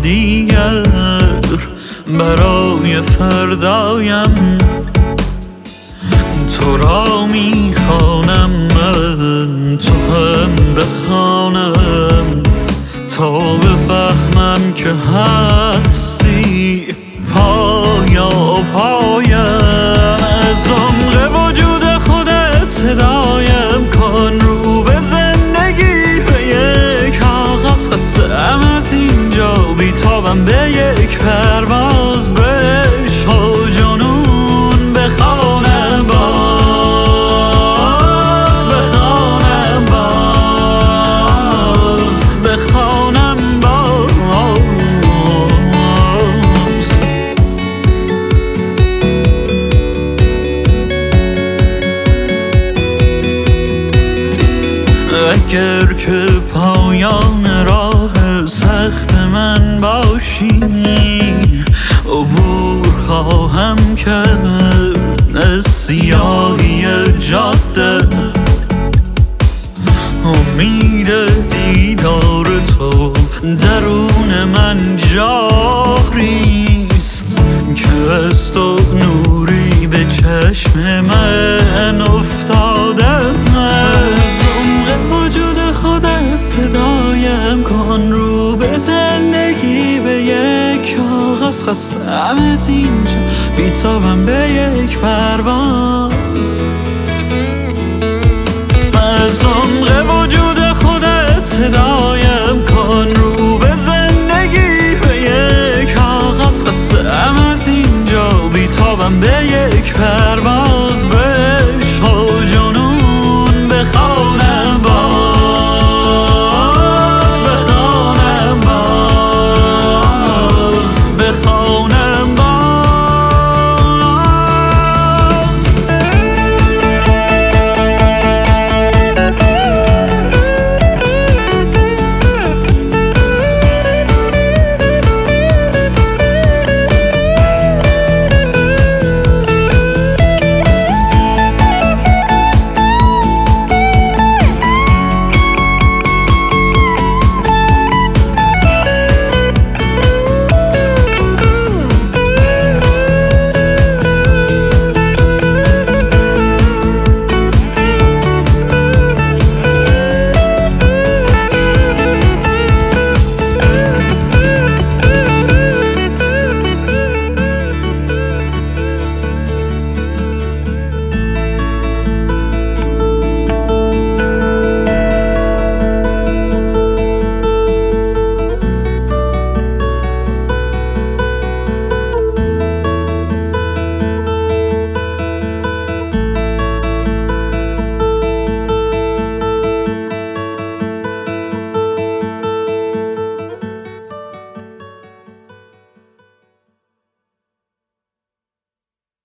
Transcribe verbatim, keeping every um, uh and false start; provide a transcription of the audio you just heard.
دیگر برای فردایم تو را میخوانم، من تو هم بخوانم تا بفهمم که هستی پایا پایم. از عمق وجود خودت صدایم کن رو به زندگی، به یک کاغذ خستم از اینجا بیتابم به یک پرواز، به عشق و جنون بخوانم باز، بخوانم باز، بخوانم باز. اگر که پایان راه سخت من باشی عبور خواهم کرد از سیاهی جاده، امید دیدار تو درون من جاریست که از تو نوری به چشم من افتاده. از عمق وجود خودت صدایم کن رو به زندگی، به یک کاغذ خستم از اینجا بیتابم به یک پرواز. از عمق وجود خودت صدایم کن رو به زندگی، به یک کاغذ خستم از اینجا بیتابم به یک پرواز.